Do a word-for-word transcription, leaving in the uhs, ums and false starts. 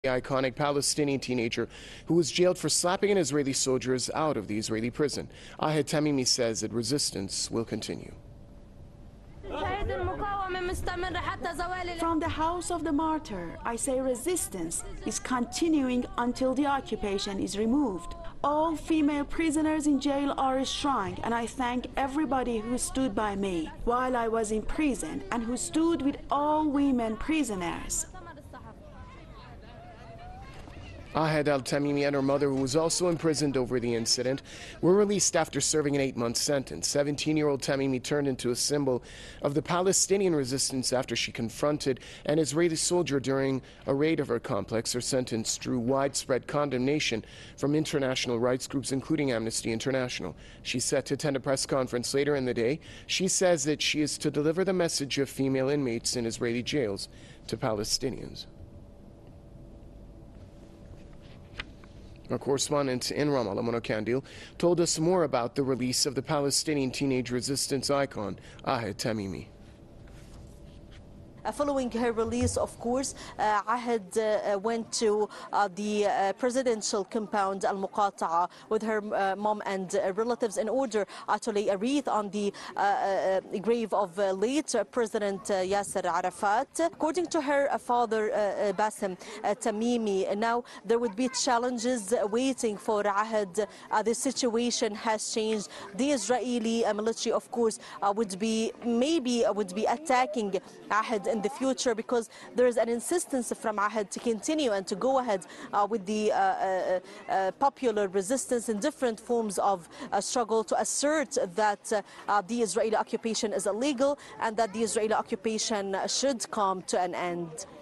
The iconic Palestinian teenager who was jailed for slapping an Israeli soldier is out of the Israeli prison. Ahed Tamimi says that resistance will continue. From the house of the martyr, I say resistance is continuing until the occupation is removed. All female prisoners in jail are strong, and I thank everybody who stood by me while I was in prison and who stood with all women prisoners. Ahed al-Tamimi and her mother, who was also imprisoned over the incident, were released after serving an eight-month sentence. seventeen-year-old Tamimi turned into a symbol of the Palestinian resistance after she confronted an Israeli soldier during a raid of her complex. Her sentence drew widespread condemnation from international rights groups, including Amnesty International. She's set to attend a press conference later in the day. She says that she is to deliver the message of female inmates in Israeli jails to Palestinians. Our correspondent in Ramallah, Mona Kandil, told us more about the release of the Palestinian teenage resistance icon, Ahed Tamimi. Uh, following her release, of course, uh, Ahed uh, went to uh, the uh, presidential compound Al Muqata'a with her uh, mom and uh, relatives in order uh, to lay a wreath on the uh, uh, grave of uh, late President uh, Yasser Arafat. According to her uh, father, uh, Bassem uh, Tamimi, now there would be challenges waiting for Ahed. Uh, the situation has changed. The Israeli uh, military, of course, uh, would be maybe uh, would be attacking Ahed in the future, because there is an insistence from Ahed to continue and to go ahead uh, with the uh, uh, uh, popular resistance in different forms of uh, struggle to assert that uh, uh, the Israeli occupation is illegal and that the Israeli occupation should come to an end.